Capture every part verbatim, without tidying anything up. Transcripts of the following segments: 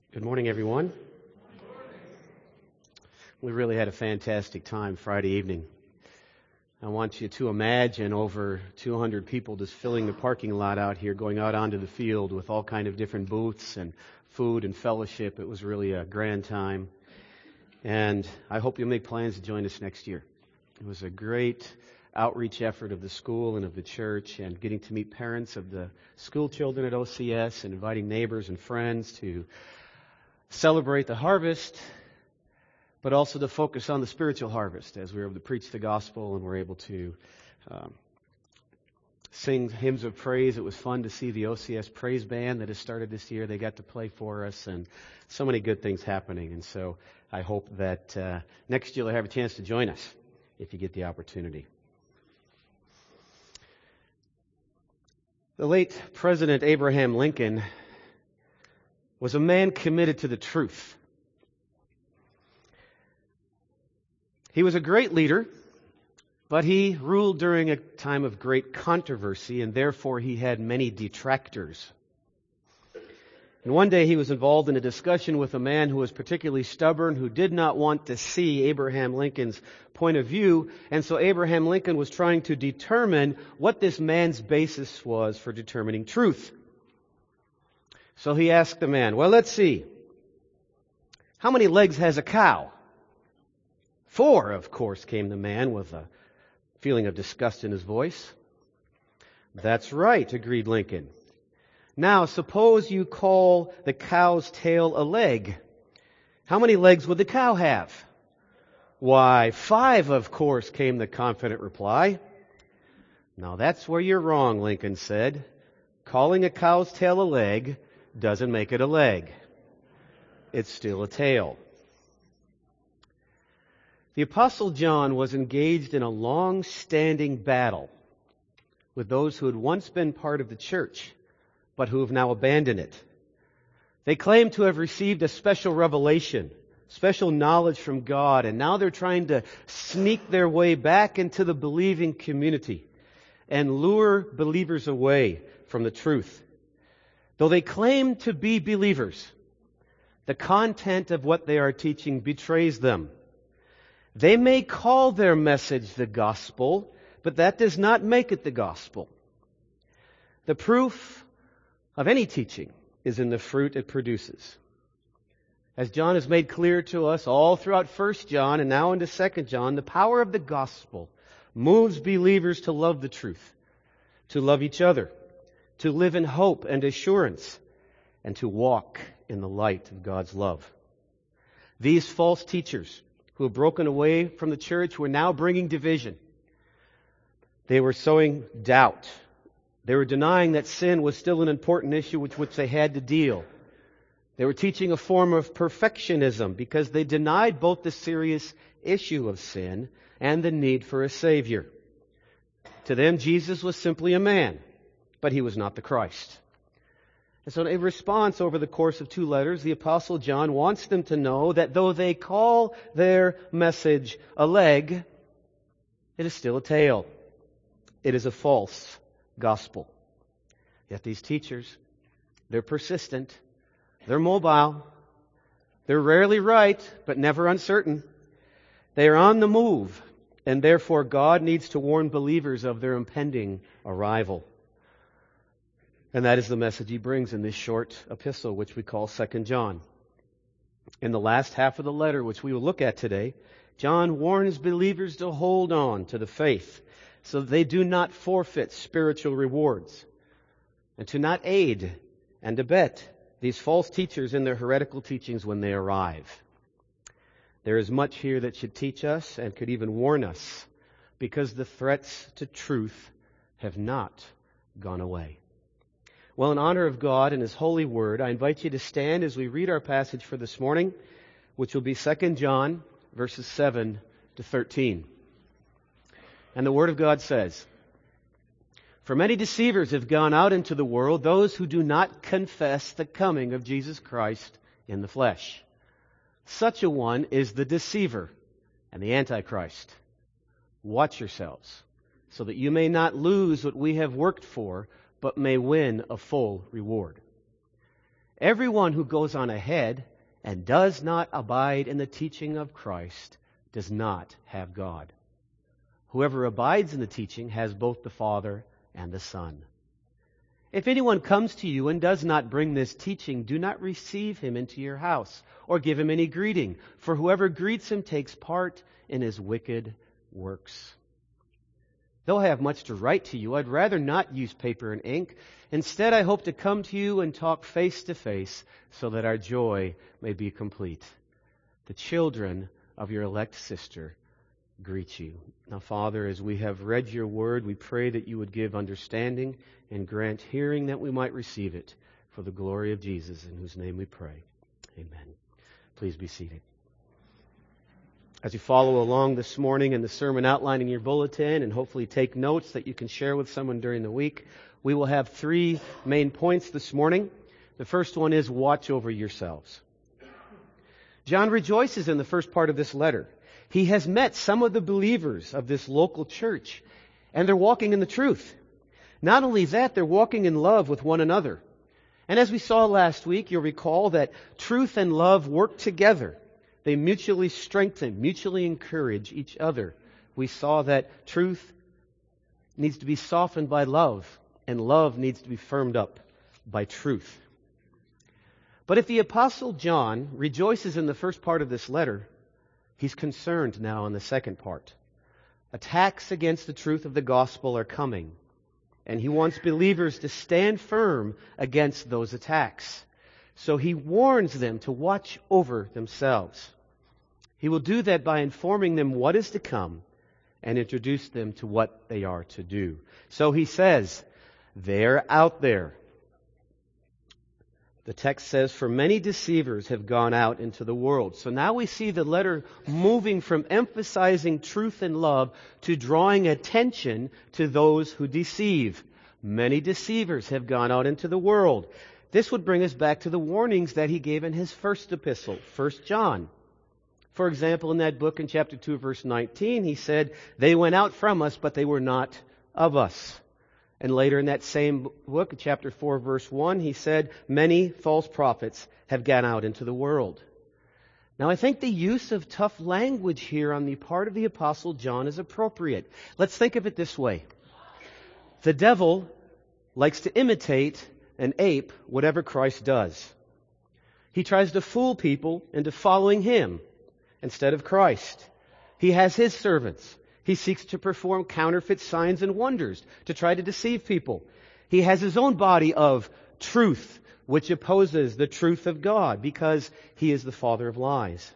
Good morning, everyone. We really had a fantastic time Friday evening. I want you to imagine over two hundred people just filling the parking lot out here, going out onto the field with all kind of different booths and food and fellowship. It was really a grand time. And I hope you'll make plans to join us next year. It was a great outreach effort of the school and of the church, and getting to meet parents of the school children at O C S and inviting neighbors and friends to celebrate the harvest, but also to focus on the spiritual harvest as we were able to preach the gospel and we're able to um, sing hymns of praise. It was fun to see the O C S praise band that has started this year. They got to play for us, and so many good things happening. And so I hope that uh, next year you'll have a chance to join us if you get the opportunity. The late President Abraham Lincoln was a man committed to the truth. He was a great leader, but he ruled during a time of great controversy, and therefore he had many detractors. And one day he was involved in a discussion with a man who was particularly stubborn, who did not want to see Abraham Lincoln's point of view, and so Abraham Lincoln was trying to determine what this man's basis was for determining truth. So he asked the man, well, let's see. How many legs has a cow? Four, of course, came the man with a feeling of disgust in his voice. That's right, agreed Lincoln. Now, suppose you call the cow's tail a leg. How many legs would the cow have? Why, five, of course, came the confident reply. Now, that's where you're wrong, Lincoln said. Calling a cow's tail a leg doesn't make it a leg. It's still a tail. The Apostle John was engaged in a long-standing battle with those who had once been part of the church, but who have now abandoned it. They claim to have received a special revelation, special knowledge from God, and now they're trying to sneak their way back into the believing community and lure believers away from the truth. Though they claim to be believers, the content of what they are teaching betrays them. They may call their message the gospel, but that does not make it the gospel. The proof of any teaching is in the fruit it produces. As John has made clear to us all throughout First John and now into Second John, the power of the gospel moves believers to love the truth, to love each other, to live in hope and assurance, and to walk in the light of God's love. These false teachers who have broken away from the church were now bringing division. They were sowing doubt. They were denying that sin was still an important issue with which they had to deal. They were teaching a form of perfectionism because they denied both the serious issue of sin and the need for a Savior. To them, Jesus was simply a man, but he was not the Christ. And so in response, over the course of two letters, the Apostle John wants them to know that though they call their message a leg, it is still a tail. It is a false gospel. Yet these teachers, they're persistent, they're mobile, they're rarely right, but never uncertain. They are on the move, and therefore God needs to warn believers of their impending arrival. And that is the message he brings in this short epistle, which we call Second John. In the last half of the letter, which we will look at today, John warns believers to hold on to the faith so that they do not forfeit spiritual rewards, and to not aid and abet these false teachers in their heretical teachings when they arrive. There is much here that should teach us and could even warn us, because the threats to truth have not gone away. Well, in honor of God and His holy word, I invite you to stand as we read our passage for this morning, which will be Second John, verses seven to thirteen. And the Word of God says, "For many deceivers have gone out into the world, those who do not confess the coming of Jesus Christ in the flesh. Such a one is the deceiver and the Antichrist. Watch yourselves, so that you may not lose what we have worked for, but may win a full reward. Everyone who goes on ahead and does not abide in the teaching of Christ does not have God. Whoever abides in the teaching has both the Father and the Son. If anyone comes to you and does not bring this teaching, do not receive him into your house or give him any greeting, for whoever greets him takes part in his wicked works. Though I have much to write to you, I'd rather not use paper and ink. Instead, I hope to come to you and talk face to face so that our joy may be complete. The children of your elect sister greet you. Now, Father, as we have read your word, we pray that you would give understanding and grant hearing that we might receive it for the glory of Jesus, in whose name we pray. Amen. Please be seated. As you follow along this morning in the sermon outline in your bulletin and hopefully take notes that you can share with someone during the week, we will have three main points this morning. The first one is watch over yourselves. John rejoices in the first part of this letter. He has met some of the believers of this local church, and they're walking in the truth. Not only that, they're walking in love with one another. And as we saw last week, you'll recall that truth and love work together. They mutually strengthen, mutually encourage each other. We saw that truth needs to be softened by love, and love needs to be firmed up by truth. But if the Apostle John rejoices in the first part of this letter, he's concerned now in the second part. Attacks against the truth of the gospel are coming, and he wants believers to stand firm against those attacks. So he warns them to watch over themselves. He will do that by informing them what is to come and introduce them to what they are to do. So he says, they're out there. The text says, for many deceivers have gone out into the world. So now we see the letter moving from emphasizing truth and love to drawing attention to those who deceive. Many deceivers have gone out into the world. This would bring us back to the warnings that he gave in his first epistle, First John. For example, in that book in chapter two, verse nineteen, he said, they went out from us, but they were not of us. And later in that same book, chapter four, verse one, he said, many false prophets have gone out into the world. Now, I think the use of tough language here on the part of the Apostle John is appropriate. Let's think of it this way. The devil likes to imitate and ape whatever Christ does. He tries to fool people into following him instead of Christ. He has his servants. He seeks to perform counterfeit signs and wonders to try to deceive people. He has his own body of truth, which opposes the truth of God because he is the father of lies.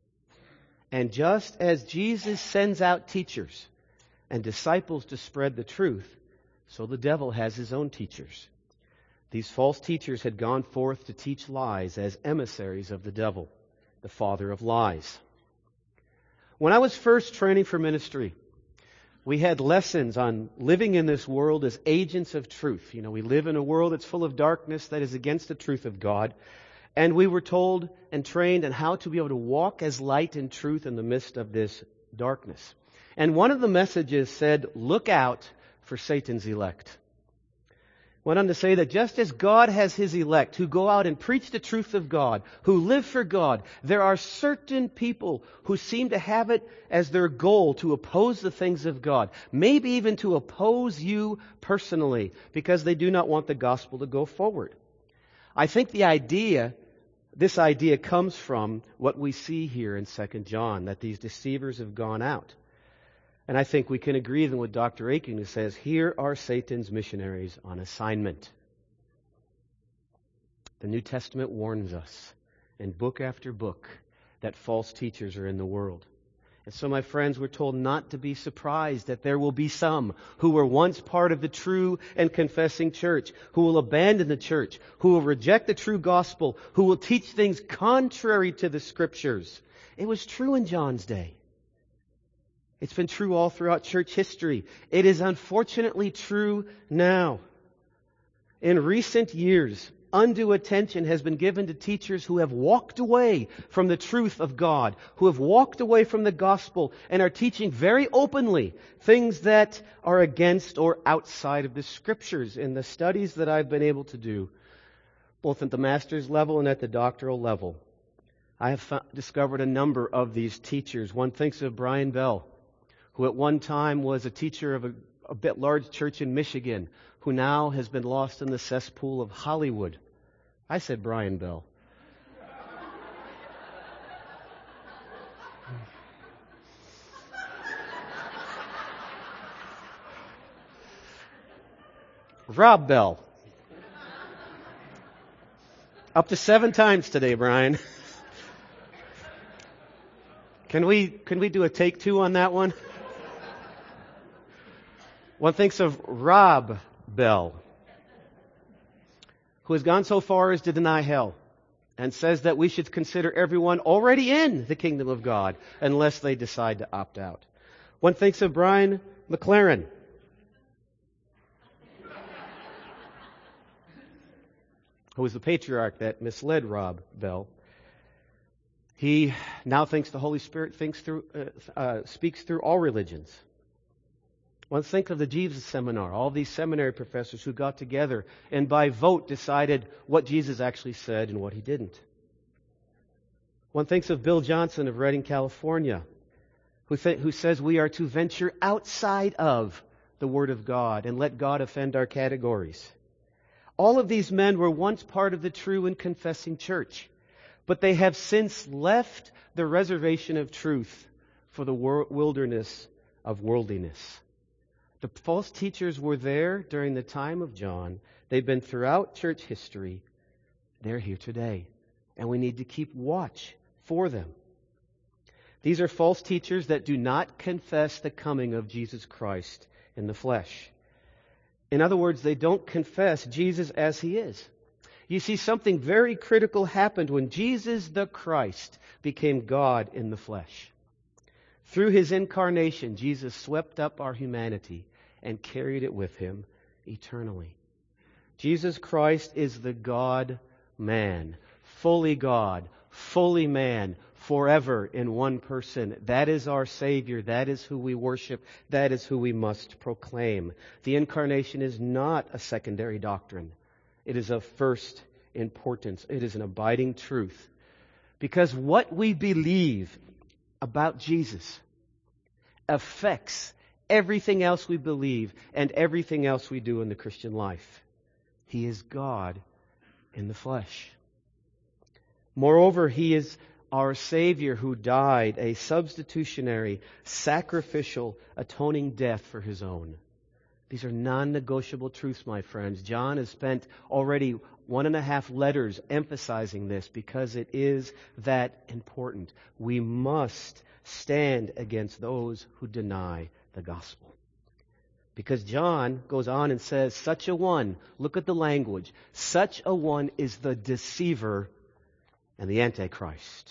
And just as Jesus sends out teachers and disciples to spread the truth, so the devil has his own teachers. These false teachers had gone forth to teach lies as emissaries of the devil, the father of lies. When I was first training for ministry, we had lessons on living in this world as agents of truth. You know, we live in a world that's full of darkness that is against the truth of God. And we were told and trained on how to be able to walk as light and truth in the midst of this darkness. And one of the messages said, look out for Satan's elect. Went on to say that just as God has his elect who go out and preach the truth of God, who live for God, there are certain people who seem to have it as their goal to oppose the things of God, maybe even to oppose you personally, because they do not want the gospel to go forward. I think the idea, this idea comes from what we see here in Second John, that these deceivers have gone out. And I think we can agree then with Doctor Aiken, who says, here are Satan's missionaries on assignment. The New Testament warns us in book after book that false teachers are in the world. And so, my friends, we're told not to be surprised that there will be some who were once part of the true and confessing church, who will abandon the church, who will reject the true gospel, who will teach things contrary to the Scriptures. It was true in John's day. It's been true all throughout church history. It is unfortunately true now. In recent years, undue attention has been given to teachers who have walked away from the truth of God, who have walked away from the gospel and are teaching very openly things that are against or outside of the Scriptures. In the studies that I've been able to do, both at the master's level and at the doctoral level. I have found, discovered a number of these teachers. One thinks of Brian Bell, who at one time was a teacher of a, a bit large church in Michigan, who now has been lost in the cesspool of Hollywood. I said Brian Bell. Rob Bell. Up to seven times today, Brian. Can we can we do a take two on that one? One thinks of Rob Bell, who has gone so far as to deny hell and says that we should consider everyone already in the kingdom of God unless they decide to opt out. One thinks of Brian McLaren, who was the patriarch that misled Rob Bell. He now thinks the Holy Spirit thinks through, uh, uh, speaks through all religions. One think of the Jesus Seminar, all these seminary professors who got together and by vote decided what Jesus actually said and what he didn't. One thinks of Bill Johnson of Redding, California, who, th- who says we are to venture outside of the Word of God and let God offend our categories. All of these men were once part of the true and confessing church, but they have since left the reservation of truth for the wilderness of worldliness. The false teachers were there during the time of John. They've been throughout church history. They're here today, and we need to keep watch for them. These are false teachers that do not confess the coming of Jesus Christ in the flesh. In other words, they don't confess Jesus as he is. You see, something very critical happened when Jesus the Christ became God in the flesh. Through his incarnation, Jesus swept up our humanity and carried it with him eternally. Jesus Christ is the God-man, fully God, fully man, forever in one person. That is our Savior. That is who we worship. That is who we must proclaim. The incarnation is not a secondary doctrine. It is of first importance. It is an abiding truth. Because what we believe about Jesus affects everything else we believe and everything else we do in the Christian life. He is God in the flesh. Moreover, he is our Savior who died a substitutionary, sacrificial, atoning death for his own. These are non-negotiable truths, my friends. John has spent already one and a half letters emphasizing this because it is that important. We must stand against those who deny the gospel. Because John goes on and says, such a one, look at the language, such a one is the deceiver and the Antichrist.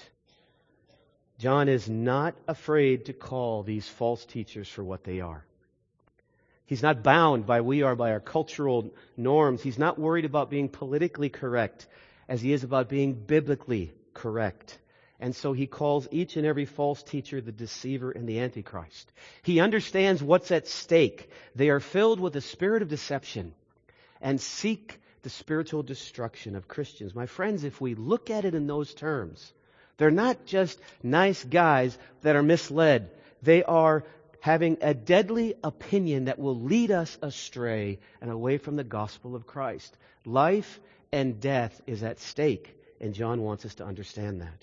John is not afraid to call these false teachers for what they are. He's not bound by we are by our cultural norms. He's not worried about being politically correct as he is about being biblically correct. And so he calls each and every false teacher the deceiver and the Antichrist. He understands what's at stake. They are filled with a spirit of deception and seek the spiritual destruction of Christians. My friends, if we look at it in those terms, they're not just nice guys that are misled. They are having a deadly opinion that will lead us astray and away from the gospel of Christ. Life and death is at stake, and John wants us to understand that.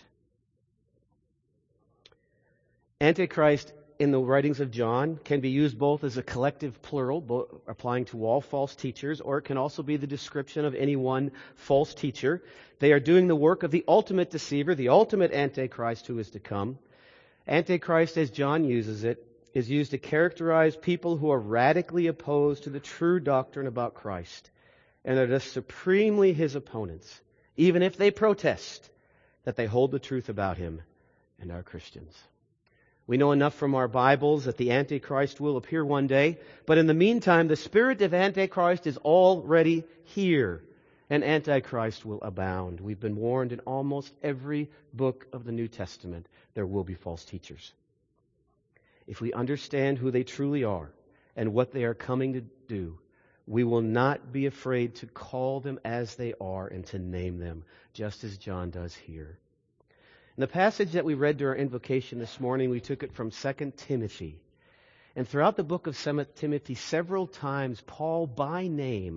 Antichrist in the writings of John can be used both as a collective plural, both applying to all false teachers, or it can also be the description of any one false teacher. They are doing the work of the ultimate deceiver, the ultimate Antichrist who is to come. Antichrist, as John uses it, is used to characterize people who are radically opposed to the true doctrine about Christ and are thus supremely his opponents, even if they protest that they hold the truth about him and are Christians. We know enough from our Bibles that the Antichrist will appear one day, but in the meantime, the spirit of Antichrist is already here, and Antichrist will abound. We've been warned in almost every book of the New Testament there will be false teachers. If we understand who they truly are and what they are coming to do, We will not be afraid to call them as they are and to name them, just as John does here. In the passage that we read during our invocation this morning, we took it from Second Timothy. And throughout the book of Second Timothy, several times, Paul, by name,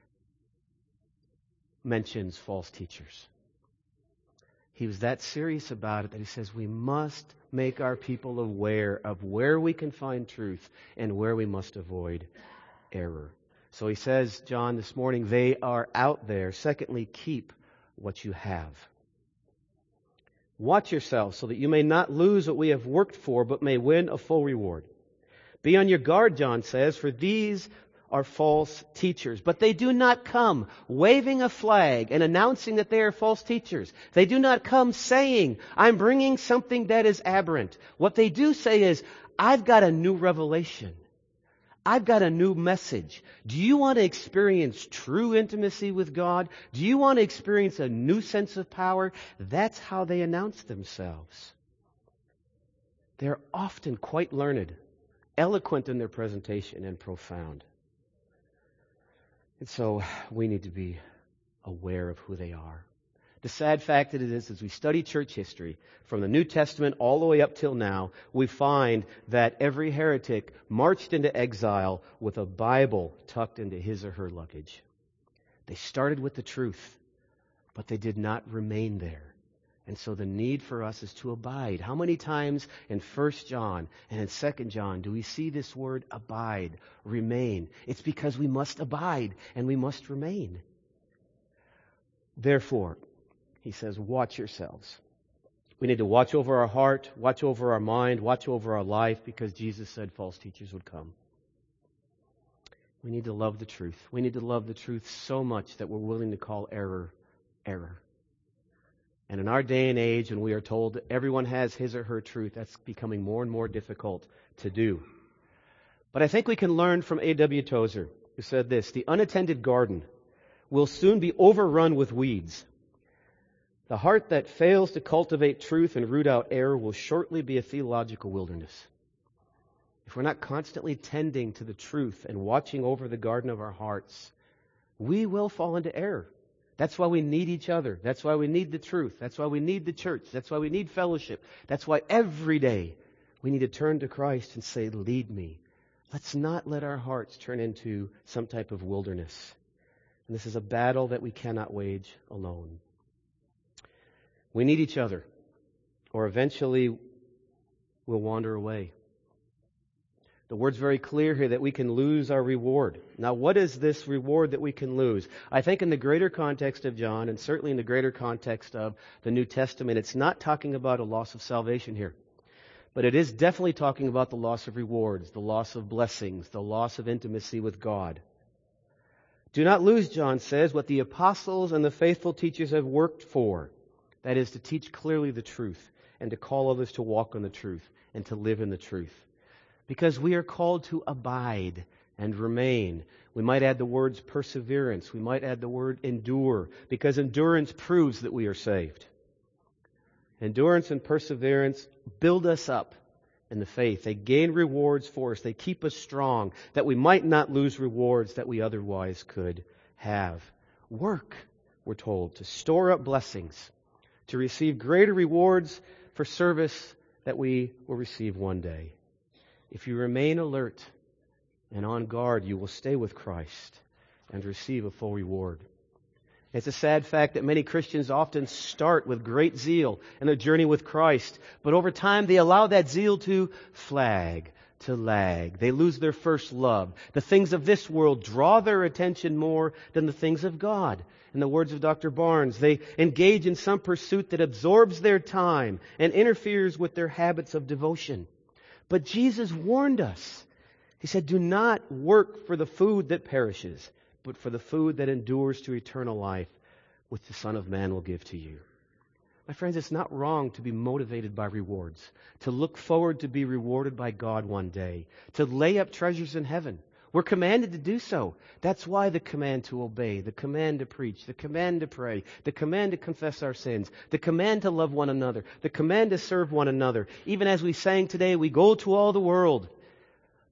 mentions false teachers. He was that serious about it that he says we must make our people aware of where we can find truth and where we must avoid error. So he says, John, this morning, they are out there. Secondly, keep what you have. Watch yourselves so that you may not lose what we have worked for, but may win a full reward. Be on your guard, John says, for these are false teachers. But they do not come waving a flag and announcing that they are false teachers. They do not come saying, I'm bringing something that is aberrant. What they do say is, I've got a new revelation. I've got a new message. Do you want to experience true intimacy with God? Do you want to experience a new sense of power? That's how they announce themselves. They're often quite learned, eloquent in their presentation, and profound. And so we need to be aware of who they are. The sad fact that it is, as we study church history, from the New Testament all the way up till now, we find that every heretic marched into exile with a Bible tucked into his or her luggage. They started with the truth, but they did not remain there. And so the need for us is to abide. How many times in First John and in Second John do we see this word abide, remain? It's because we must abide and we must remain. Therefore, he says, watch yourselves. We need to watch over our heart, watch over our mind, watch over our life, because Jesus said false teachers would come. We need to love the truth. We need to love the truth so much that we're willing to call error, error. And in our day and age, when we are told that everyone has his or her truth, that's becoming more and more difficult to do. But I think we can learn from A W Tozer, who said this: the unattended garden will soon be overrun with weeds. The heart that fails to cultivate truth and root out error will shortly be a theological wilderness. If we're not constantly tending to the truth and watching over the garden of our hearts, we will fall into error. That's why we need each other. That's why we need the truth. That's why we need the church. That's why we need fellowship. That's why every day we need to turn to Christ and say, lead me. Let's not let our hearts turn into some type of wilderness. And this is a battle that we cannot wage alone. We need each other, or eventually we'll wander away. The word's very clear here that we can lose our reward. Now, what is this reward that we can lose? I think in the greater context of John, and certainly in the greater context of the New Testament, it's not talking about a loss of salvation here. But it is definitely talking about the loss of rewards, the loss of blessings, the loss of intimacy with God. Do not lose, John says, what the apostles and the faithful teachers have worked for. That is, to teach clearly the truth and to call others to walk in the truth and to live in the truth. Because we are called to abide and remain. We might add the words perseverance. We might add the word endure, because endurance proves that we are saved. Endurance and perseverance build us up in the faith. They gain rewards for us. They keep us strong, that we might not lose rewards that we otherwise could have. Work, we're told, to store up blessings, to receive greater rewards for service that we will receive one day. If you remain alert and on guard, you will stay with Christ and receive a full reward. It's a sad fact that many Christians often start with great zeal in their journey with Christ, but over time they allow that zeal to flag, to lag. They lose their first love. The things of this world draw their attention more than the things of God. In the words of Doctor Barnes, they engage in some pursuit that absorbs their time and interferes with their habits of devotion. But Jesus warned us. He said, do not work for the food that perishes, but for the food that endures to eternal life, which the Son of Man will give to you. My friends, it's not wrong to be motivated by rewards, to look forward to be rewarded by God one day, to lay up treasures in heaven. We're commanded to do so. That's why the command to obey, the command to preach, the command to pray, the command to confess our sins, the command to love one another, the command to serve one another. Even as we sang today, we go to all the world,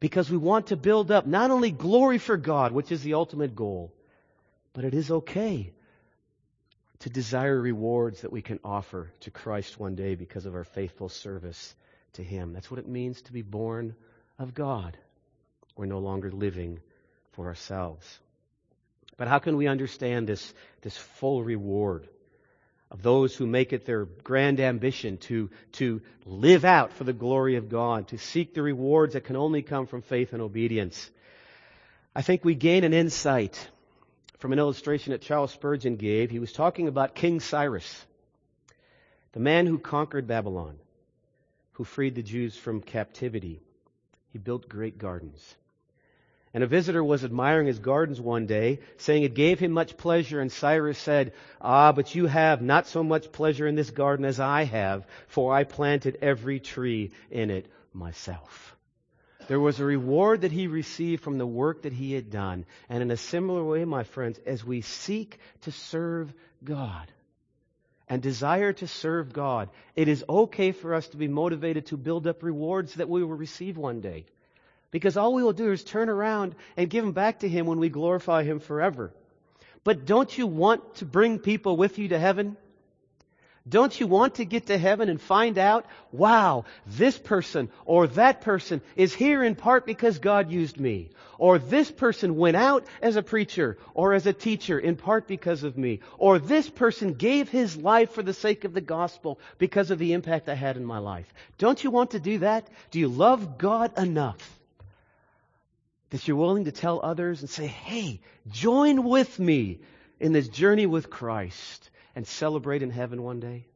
because we want to build up not only glory for God, which is the ultimate goal, but it is okay to desire rewards that we can offer to Christ one day because of our faithful service to Him. That's what it means to be born of God. We're no longer living for ourselves. But how can we understand this, this full reward of those who make it their grand ambition to, to live out for the glory of God, to seek the rewards that can only come from faith and obedience? I think we gain an insight from an illustration that Charles Spurgeon gave. He was talking about King Cyrus, the man who conquered Babylon, who freed the Jews from captivity. He built great gardens. And a visitor was admiring his gardens one day, saying it gave him much pleasure. And Cyrus said, "Ah, but you have not so much pleasure in this garden as I have, for I planted every tree in it myself." There was a reward that he received from the work that he had done. And in a similar way, my friends, as we seek to serve God and desire to serve God, it is okay for us to be motivated to build up rewards that we will receive one day. Because all we will do is turn around and give them back to Him when we glorify Him forever. But don't you want to bring people with you to heaven? Don't you want to get to heaven and find out, wow, this person or that person is here in part because God used me. Or this person went out as a preacher or as a teacher in part because of me. Or this person gave his life for the sake of the gospel because of the impact I had in my life. Don't you want to do that? Do you love God enough that you're willing to tell others and say, hey, join with me in this journey with Christ and celebrate in heaven one day?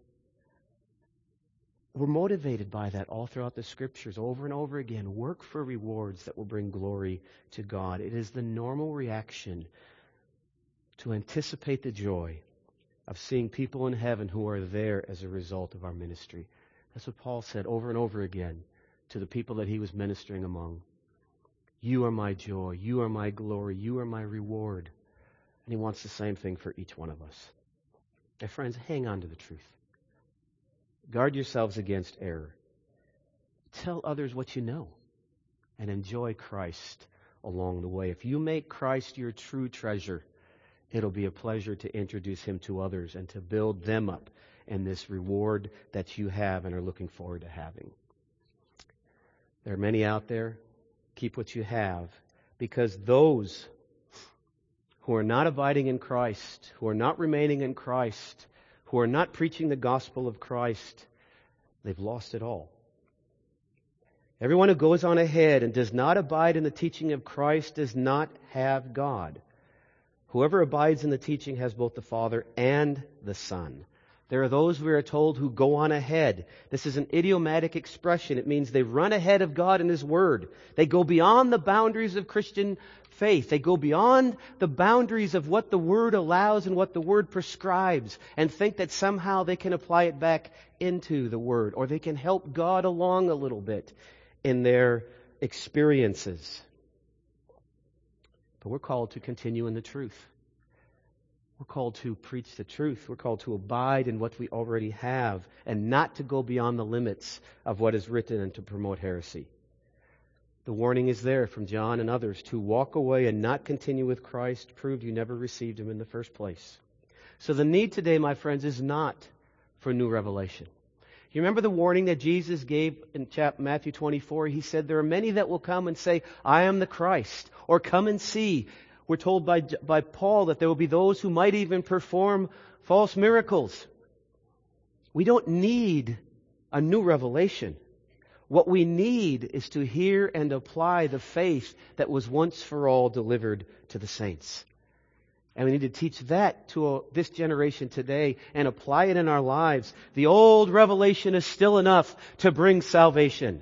We're motivated by that all throughout the Scriptures, over and over again. Work for rewards that will bring glory to God. It is the normal reaction to anticipate the joy of seeing people in heaven who are there as a result of our ministry. That's what Paul said over and over again to the people that he was ministering among. You are my joy. You are my glory. You are my reward. And he wants the same thing for each one of us. My friends, hang on to the truth. Guard yourselves against error. Tell others what you know and enjoy Christ along the way. If you make Christ your true treasure, it'll be a pleasure to introduce Him to others and to build them up in this reward that you have and are looking forward to having. There are many out there. Keep what you have, because those who are not abiding in Christ, who are not remaining in Christ, who are not preaching the gospel of Christ, they've lost it all. Everyone who goes on ahead and does not abide in the teaching of Christ does not have God. Whoever abides in the teaching has both the Father and the Son. There are those, we are told, who go on ahead. This is an idiomatic expression. It means they run ahead of God and His Word. They go beyond the boundaries of Christian faith. They go beyond the boundaries of what the Word allows and what the Word prescribes, and think that somehow they can apply it back into the Word, or they can help God along a little bit in their experiences. But we're called to continue in the truth. We're called to preach the truth. We're called to abide in what we already have and not to go beyond the limits of what is written and to promote heresy. The warning is there from John and others. To walk away and not continue with Christ proved you never received Him in the first place. So the need today, my friends, is not for new revelation. You remember the warning that Jesus gave in Matthew twenty-four? He said, there are many that will come and say, I am the Christ, or come and see. We're told by, by Paul that there will be those who might even perform false miracles. We don't need a new revelation. What we need is to hear and apply the faith that was once for all delivered to the saints. And we need to teach that to a, this generation today and apply it in our lives. The old revelation is still enough to bring salvation.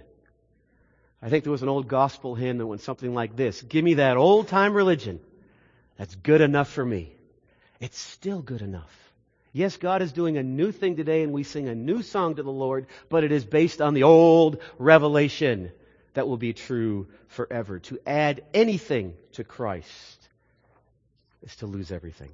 I think there was an old gospel hymn that went something like this. Give me that old-time religion. That's good enough for me. It's still good enough. Yes, God is doing a new thing today and we sing a new song to the Lord, but it is based on the old revelation that will be true forever. To add anything to Christ is to lose everything.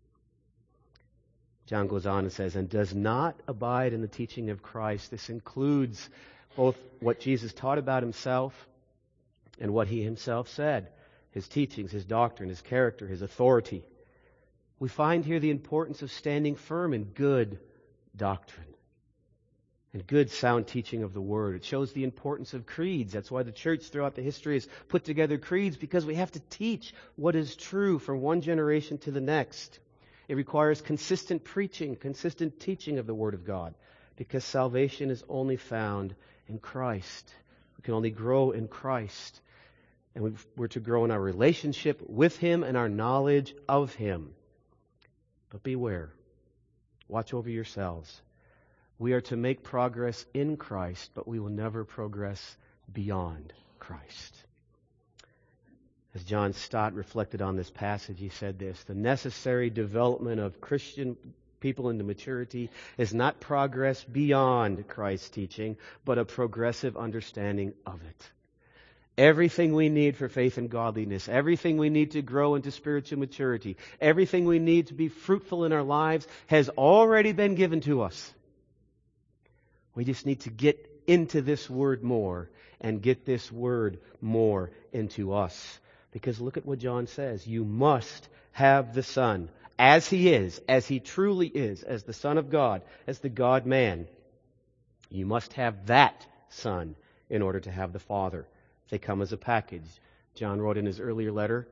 John goes on and says, and does not abide in the teaching of Christ. This includes both what Jesus taught about Himself and what he himself said, his teachings, his doctrine, his character, his authority. We find here the importance of standing firm in good doctrine and good sound teaching of the Word. It shows the importance of creeds. That's why the church throughout the history has put together creeds, because we have to teach what is true from one generation to the next. It requires consistent preaching, consistent teaching of the Word of God, because salvation is only found in Christ. We can only grow in Christ. And we're to grow in our relationship with Him and our knowledge of Him. But beware. Watch over yourselves. We are to make progress in Christ, but we will never progress beyond Christ. As John Stott reflected on this passage, he said this: the necessary development of Christian people into maturity is not progress beyond Christ's teaching, but a progressive understanding of it. Everything we need for faith and godliness, everything we need to grow into spiritual maturity, everything we need to be fruitful in our lives has already been given to us. We just need to get into this Word more and get this Word more into us. Because look at what John says. You must have the Son as He is, as He truly is, as the Son of God, as the God-man. You must have that Son in order to have the Father. They come as a package. John wrote in his earlier letter,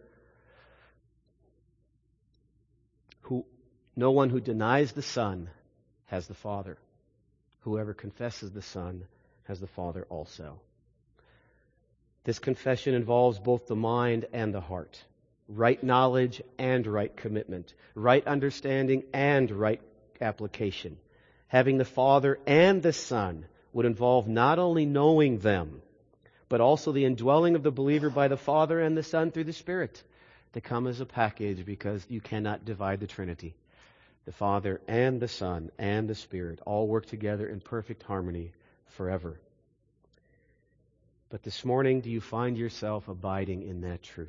who, no one who denies the Son has the Father. Whoever confesses the Son has the Father also. This confession involves both the mind and the heart. Right knowledge and right commitment. Right understanding and right application. Having the Father and the Son would involve not only knowing them, but also the indwelling of the believer by the Father and the Son through the Spirit. They come as a package because you cannot divide the Trinity. The Father and the Son and the Spirit all work together in perfect harmony forever. But this morning, do you find yourself abiding in that truth?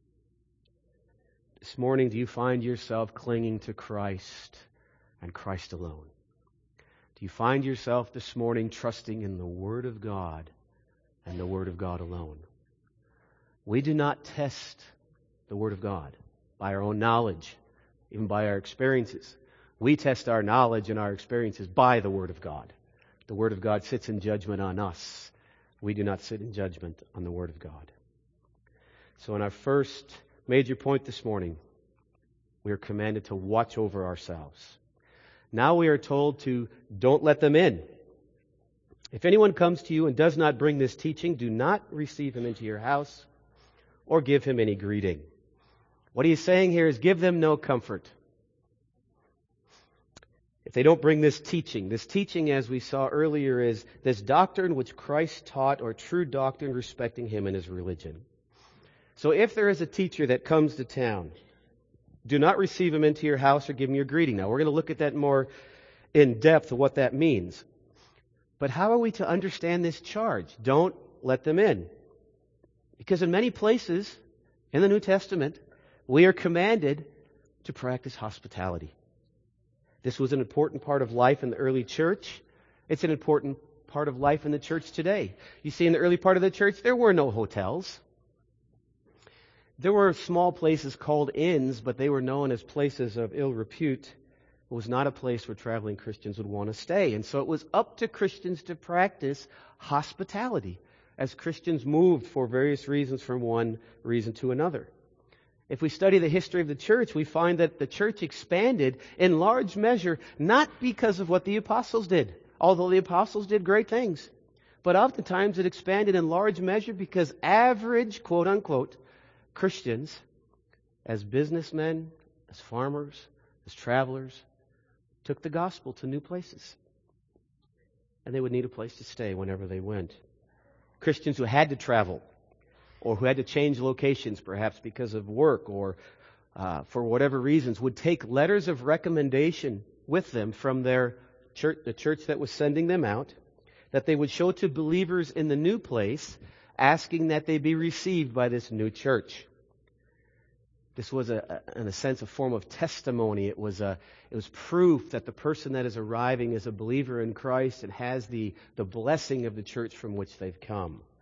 This morning, do you find yourself clinging to Christ and Christ alone? Do you find yourself this morning trusting in the Word of God and the Word of God alone? We do not test the Word of God by our own knowledge, even by our experiences. We test our knowledge and our experiences by the Word of God. The Word of God sits in judgment on us. We do not sit in judgment on the Word of God. So in our first major point this morning, we are commanded to watch over ourselves. Now we are told to don't let them in. If anyone comes to you and does not bring this teaching, do not receive him into your house or give him any greeting. What he's saying here is give them no comfort. If they don't bring this teaching, this teaching, as we saw earlier, is this doctrine which Christ taught, or true doctrine respecting Him and His religion. So if there is a teacher that comes to town, do not receive him into your house or give him your greeting. Now, we're going to look at that more in depth, of what that means. But how are we to understand this charge? Don't let them in. Because in many places in the New Testament, we are commanded to practice hospitality. This was an important part of life in the early church. It's an important part of life in the church today. You see, in the early part of the church, there were no hotels. There were small places called inns, but they were known as places of ill repute. It was not a place where traveling Christians would want to stay. And so it was up to Christians to practice hospitality as Christians moved for various reasons from one reason to another. If we study the history of the church, we find that the church expanded in large measure, not because of what the apostles did, although the apostles did great things. But oftentimes it expanded in large measure because average, quote unquote, Christians, as businessmen, as farmers, as travelers, took the gospel to new places. And they would need a place to stay whenever they went. Christians who had to travel, or who had to change locations, perhaps because of work or uh, for whatever reasons, would take letters of recommendation with them from their church, the church that was sending them out, that they would show to believers in the new place, asking that they be received by this new church. This was, a, in a sense, a form of testimony. It was a, it was proof that the person that is arriving is a believer in Christ and has the, the blessing of the church from which they've come.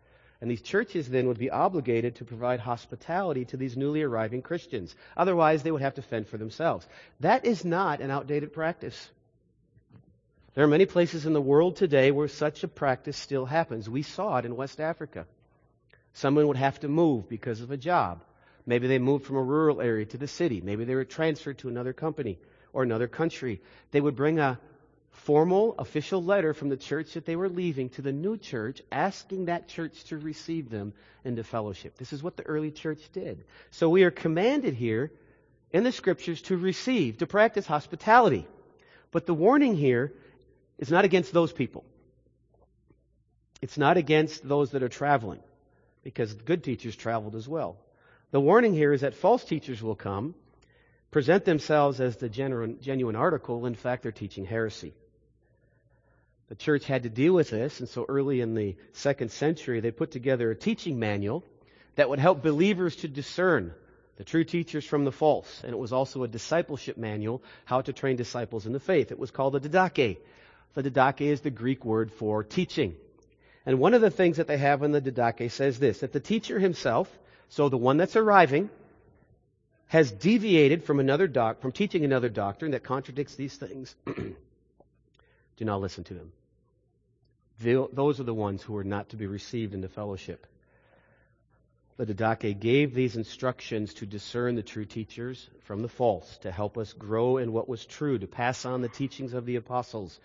And these churches then would be obligated to provide hospitality to these newly arriving Christians. Otherwise, they would have to fend for themselves. That is not an outdated practice. There are many places in the world today where such a practice still happens. We saw it in West Africa. Someone would have to move because of a job. Maybe they moved from a rural area to the city. Maybe they were transferred to another company or another country. They would bring a formal, official letter from the church that they were leaving to the new church, asking that church to receive them into fellowship. This is what the early church did. So we are commanded here in the Scriptures to receive, to practice hospitality. But the warning here is not against those people. It's not against those that are traveling, because good teachers traveled as well. The warning here is that false teachers will come, present themselves as the genuine, genuine article. In fact, they're teaching heresy. The church had to deal with this, and so early in the second century, they put together a teaching manual that would help believers to discern the true teachers from the false. And it was also a discipleship manual, how to train disciples in the faith. It was called the Didache. The Didache is the Greek word for teaching. And one of the things that they have in the Didache says this, that the teacher himself, so the one that's arriving, has deviated from another doc, from teaching another doctrine that contradicts these things. Do not listen to him. The, those are the ones who are not to be received into fellowship. The Didache gave these instructions to discern the true teachers from the false, to help us grow in what was true, to pass on the teachings of the apostles,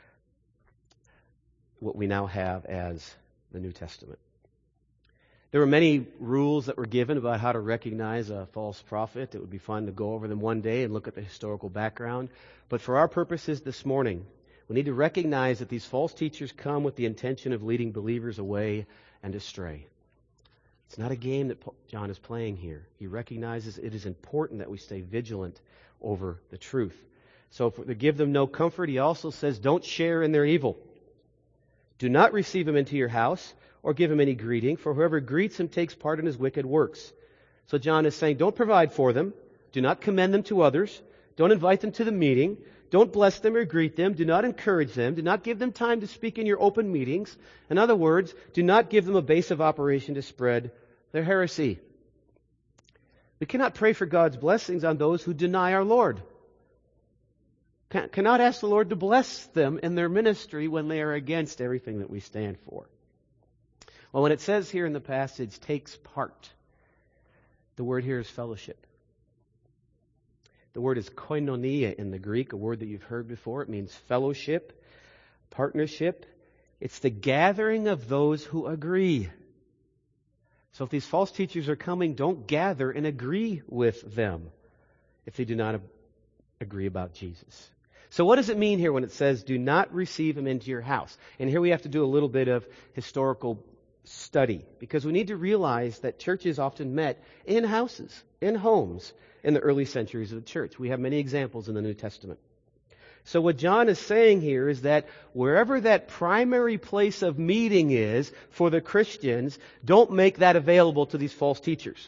what we now have as the New Testament. There were many rules that were given about how to recognize a false prophet. It would be fun to go over them one day and look at the historical background. But for our purposes this morning, we need to recognize that these false teachers come with the intention of leading believers away and astray. It's not a game that John is playing here. He recognizes it is important that we stay vigilant over the truth. So for, to give them no comfort, he also says, don't share in their evil. Do not receive him into your house or give him any greeting, for whoever greets him takes part in his wicked works. So John is saying, don't provide for them. Do not commend them to others. Don't invite them to the meeting. Don't bless them or greet them. Do not encourage them. Do not give them time to speak in your open meetings. In other words, do not give them a base of operation to spread their heresy. We cannot pray for God's blessings on those who deny our Lord. Can, cannot ask the Lord to bless them in their ministry when they are against everything that we stand for. Well, when it says here in the passage, takes part, the word here is fellowship. The word is koinonia in the Greek, a word that you've heard before. It means fellowship, partnership. It's the gathering of those who agree. So if these false teachers are coming, don't gather and agree with them if they do not agree about Jesus. So what does it mean here when it says, do not receive him into your house? And here we have to do a little bit of historical study, because we need to realize that churches often met in houses, in homes, in the early centuries of the church. We have many examples in the New Testament. So what John is saying here is that wherever that primary place of meeting is for the Christians, don't make that available to these false teachers.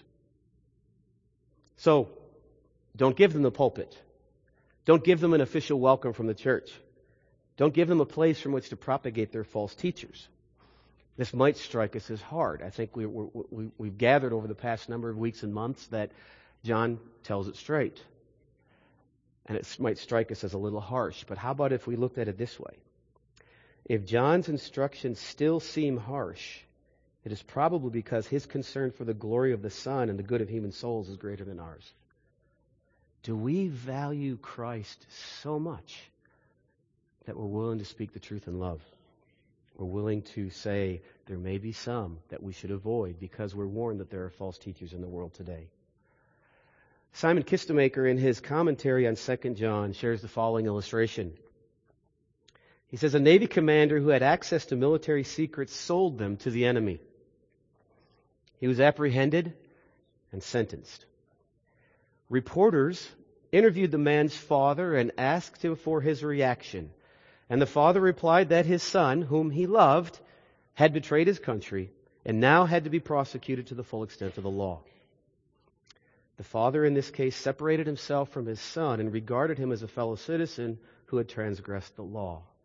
So, don't give them the pulpit. Don't give them an official welcome from the church. Don't give them a place from which to propagate their false teachers. This might strike us as hard. I think we, we, we've gathered over the past number of weeks and months that John tells it straight. And it might strike us as a little harsh. But how about if we looked at it this way? If John's instructions still seem harsh, it is probably because his concern for the glory of the Son and the good of human souls is greater than ours. Do we value Christ so much that we're willing to speak the truth in love? We're willing to say there may be some that we should avoid because we're warned that there are false teachers in the world today. Simon Kistemaker, in his commentary on Second John, shares the following illustration. He says, a Navy commander who had access to military secrets sold them to the enemy. He was apprehended and sentenced. Reporters interviewed the man's father and asked him for his reaction. And the father replied that his son, whom he loved, had betrayed his country and now had to be prosecuted to the full extent of the law. The father in this case separated himself from his son and regarded him as a fellow citizen who had transgressed the law.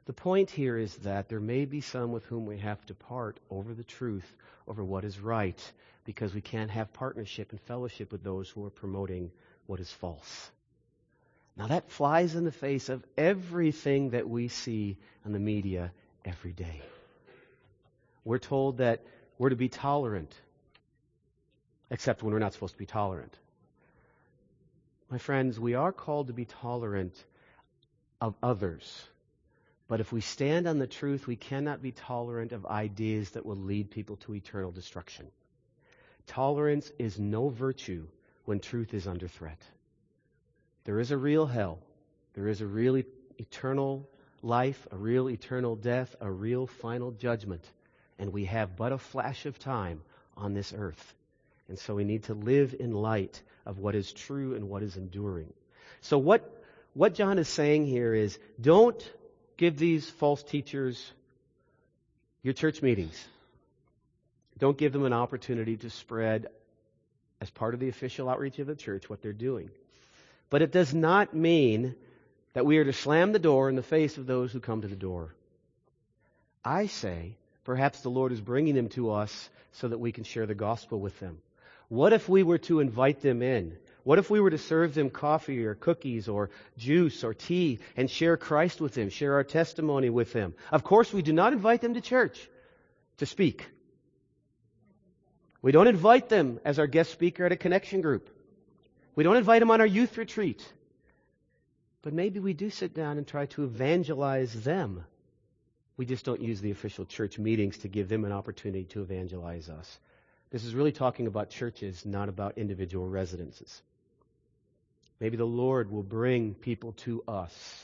The point here is that there may be some with whom we have to part over the truth, over what is right, because we can't have partnership and fellowship with those who are promoting what is false. Now that flies in the face of everything that we see in the media every day. We're told that we're to be tolerant, except when we're not supposed to be tolerant. My friends, we are called to be tolerant of others. But if we stand on the truth, we cannot be tolerant of ideas that will lead people to eternal destruction. Tolerance is no virtue when truth is under threat. There is a real hell. There is a real eternal life, a real eternal death, a real final judgment. And we have but a flash of time on this earth. And so we need to live in light of what is true and what is enduring. So what, what John is saying here is, don't give these false teachers your church meetings. Don't give them an opportunity to spread, as part of the official outreach of the church, what they're doing. But it does not mean that we are to slam the door in the face of those who come to the door. I say, perhaps the Lord is bringing them to us so that we can share the gospel with them. What if we were to invite them in? What if we were to serve them coffee or cookies or juice or tea and share Christ with them, share our testimony with them? Of course, we do not invite them to church to speak. We don't invite them as our guest speaker at a connection group. We don't invite them on our youth retreat. But maybe we do sit down and try to evangelize them. We just don't use the official church meetings to give them an opportunity to evangelize us. This is really talking about churches, not about individual residences. Maybe the Lord will bring people to us.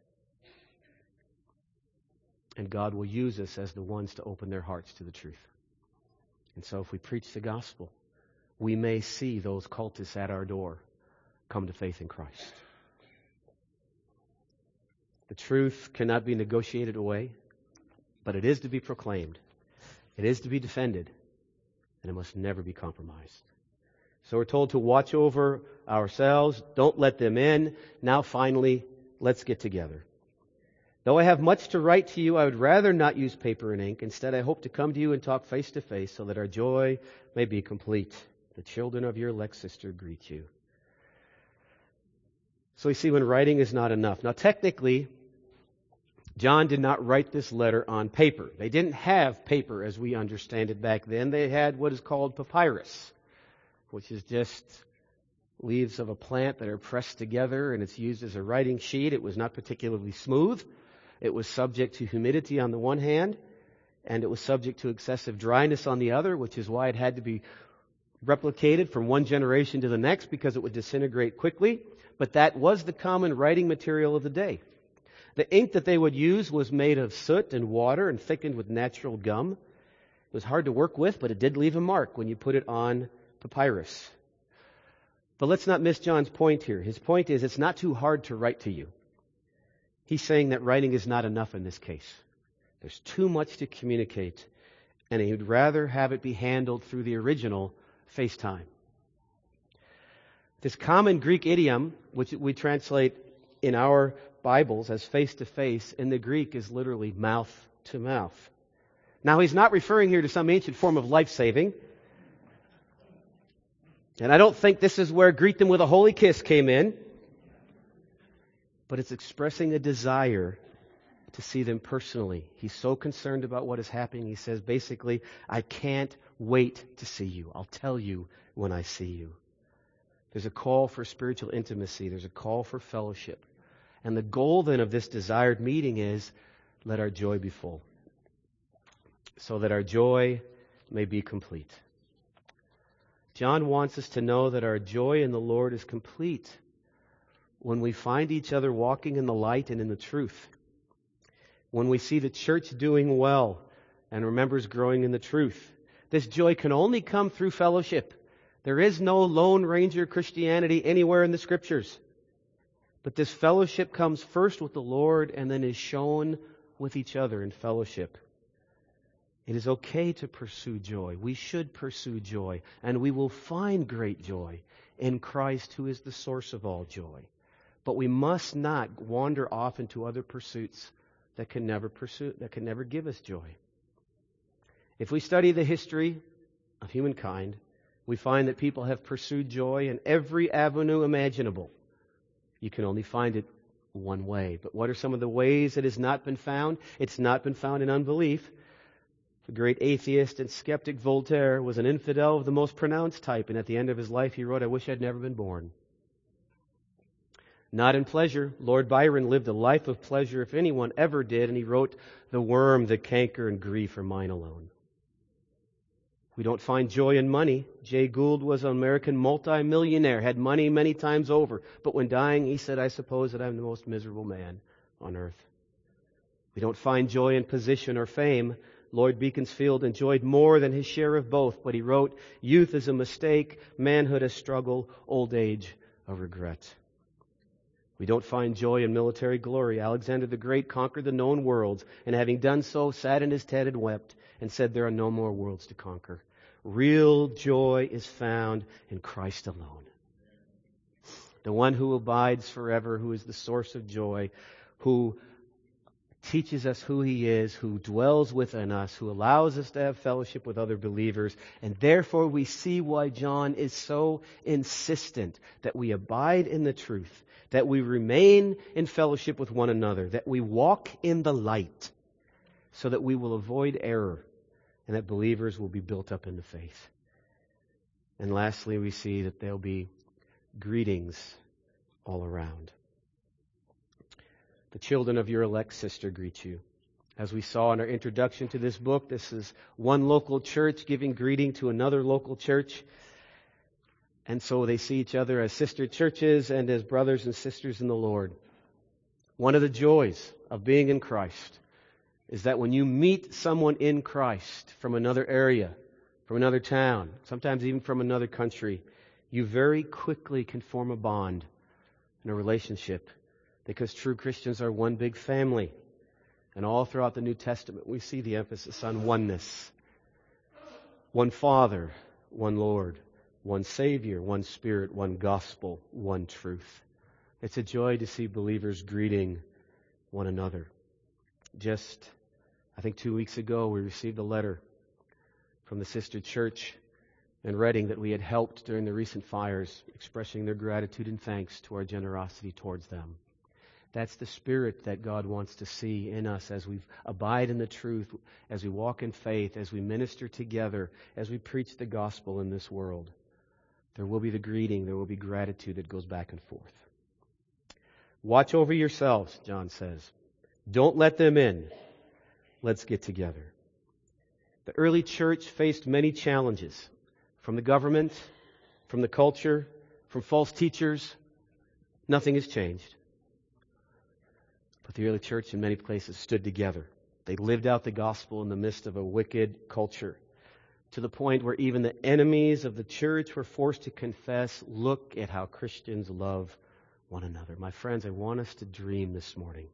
And God will use us as the ones to open their hearts to the truth. And so if we preach the gospel, we may see those cultists at our door come to faith in Christ. The truth cannot be negotiated away, but it is to be proclaimed. It is to be defended, and it must never be compromised. So we're told to watch over ourselves. Don't let them in. Now finally, let's get together. Though I have much to write to you, I would rather not use paper and ink. Instead, I hope to come to you and talk face to face so that our joy may be complete. The children of your elect sister greet you. So we see when writing is not enough. Now technically, John did not write this letter on paper. They didn't have paper as we understand it back then. They had what is called papyrus, which is just leaves of a plant that are pressed together, and it's used as a writing sheet. It was not particularly smooth. It was subject to humidity on the one hand, and it was subject to excessive dryness on the other, which is why it had to be replicated from one generation to the next, because it would disintegrate quickly. But that was the common writing material of the day. The ink that they would use was made of soot and water and thickened with natural gum. It was hard to work with, but it did leave a mark when you put it on papyrus. But let's not miss John's point here. His point is it's not too hard to write to you. He's saying that writing is not enough in this case. There's too much to communicate, and he would rather have it be handled through the original FaceTime. This common Greek idiom, which we translate in our Bibles as face-to-face, in the Greek is literally mouth-to-mouth. Now, he's not referring here to some ancient form of life-saving. And I don't think this is where greet them with a holy kiss came in. But it's expressing a desire to see them personally. He's so concerned about what is happening. He says, basically, I can't wait to see you. I'll tell you when I see you. There's a call for spiritual intimacy. There's a call for fellowship. And the goal then of this desired meeting is, let our joy be full, so that our joy may be complete. John wants us to know that our joy in the Lord is complete when we find each other walking in the light and in the truth. When we see the church doing well and our members growing in the truth. This joy can only come through fellowship. There is no Lone Ranger Christianity anywhere in the Scriptures. But this fellowship comes first with the Lord and then is shown with each other in fellowship. It is okay to pursue joy. We should pursue joy, and we will find great joy in Christ, who is the source of all joy. But we must not wander off into other pursuits that can never pursue, that can never give us joy. If we study the history of humankind, we find that people have pursued joy in every avenue imaginable. You can only find it one way. But what are some of the ways it has not been found? It's not been found in unbelief. The great atheist and skeptic Voltaire was an infidel of the most pronounced type, and at the end of his life he wrote, "I wish I'd never been born." Not in pleasure. Lord Byron lived a life of pleasure if anyone ever did, and he wrote, "The worm, the canker, and grief are mine alone." We don't find joy in money. Jay Gould was an American multi-millionaire, had money many times over, but when dying he said, "I suppose that I'm the most miserable man on earth." We don't find joy in position or fame. Lloyd Beaconsfield enjoyed more than his share of both, but he wrote, "Youth is a mistake, manhood a struggle, old age a regret." We don't find joy in military glory. Alexander the Great conquered the known worlds, and having done so, sat in his tent and wept, and said, "There are no more worlds to conquer." Real joy is found in Christ alone. The one who abides forever, who is the source of joy, who teaches us who He is, who dwells within us, who allows us to have fellowship with other believers. And therefore we see why John is so insistent that we abide in the truth, that we remain in fellowship with one another, that we walk in the light, so that we will avoid error and that believers will be built up in the faith. And lastly, we see that there'll be greetings all around. The children of your elect sister greet you. As we saw in our introduction to this book, this is one local church giving greeting to another local church. And so they see each other as sister churches and as brothers and sisters in the Lord. One of the joys of being in Christ is that when you meet someone in Christ from another area, from another town, sometimes even from another country, you very quickly can form a bond and a relationship, because true Christians are one big family. And all throughout the New Testament, we see the emphasis on oneness. One Father, one Lord, one Savior, one Spirit, one gospel, one truth. It's a joy to see believers greeting one another. Just, I think two weeks ago, we received a letter from the sister church in Reading that we had helped during the recent fires, expressing their gratitude and thanks to our generosity towards them. That's the spirit that God wants to see in us as we abide in the truth, as we walk in faith, as we minister together, as we preach the gospel in this world. There will be the greeting, there will be gratitude that goes back and forth. Watch over yourselves, John says. Don't let them in. Let's get together. The early church faced many challenges from the government, from the culture, from false teachers. Nothing has changed. But the early church in many places stood together. They lived out the gospel in the midst of a wicked culture, to the point where even the enemies of the church were forced to confess, "Look at how Christians love one another." My friends, I want us to dream this morning.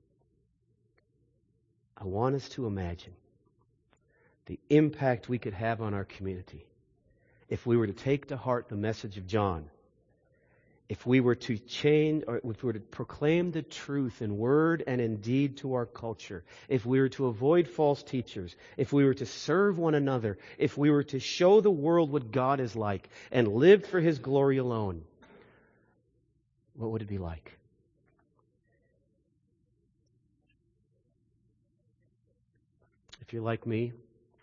I want us to imagine the impact we could have on our community if we were to take to heart the message of John. If we were to change, or if we were to proclaim the truth in word and in deed to our culture, if we were to avoid false teachers, if we were to serve one another, if we were to show the world what God is like and live for His glory alone, what would it be like? If you're like me,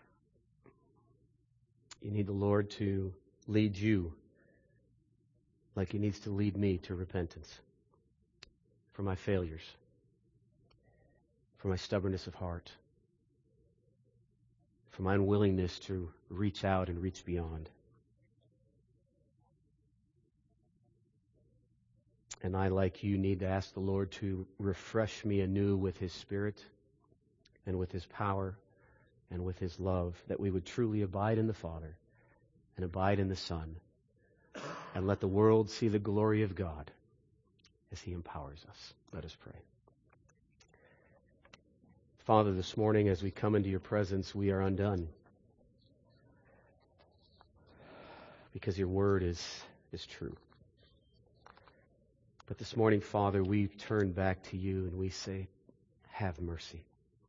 you need the Lord to lead you like He needs to lead me to repentance for my failures, for my stubbornness of heart, for my unwillingness to reach out and reach beyond. And I, like you, need to ask the Lord to refresh me anew with His Spirit and with His power and with His love, that we would truly abide in the Father and abide in the Son, and let the world see the glory of God as He empowers us. Let us pray. Father, this morning as we come into Your presence, we are undone, because Your word is, is true. But this morning, Father, we turn back to You and we say, have mercy.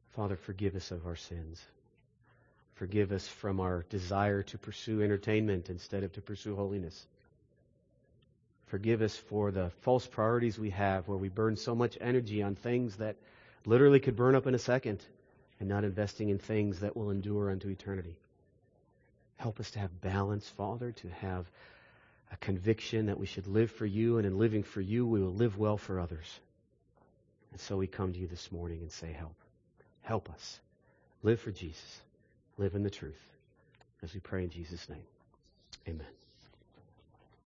Father, forgive us of our sins. Forgive us from our desire to pursue entertainment instead of to pursue holiness. Forgive us for the false priorities we have where we burn so much energy on things that literally could burn up in a second and not investing in things that will endure unto eternity. Help us to have balance, Father, to have a conviction that we should live for you, and in living for you, we will live well for others. And so we come to you this morning and say, help. Help us. Live for Jesus. Live in the truth. As we pray in Jesus' name. Amen.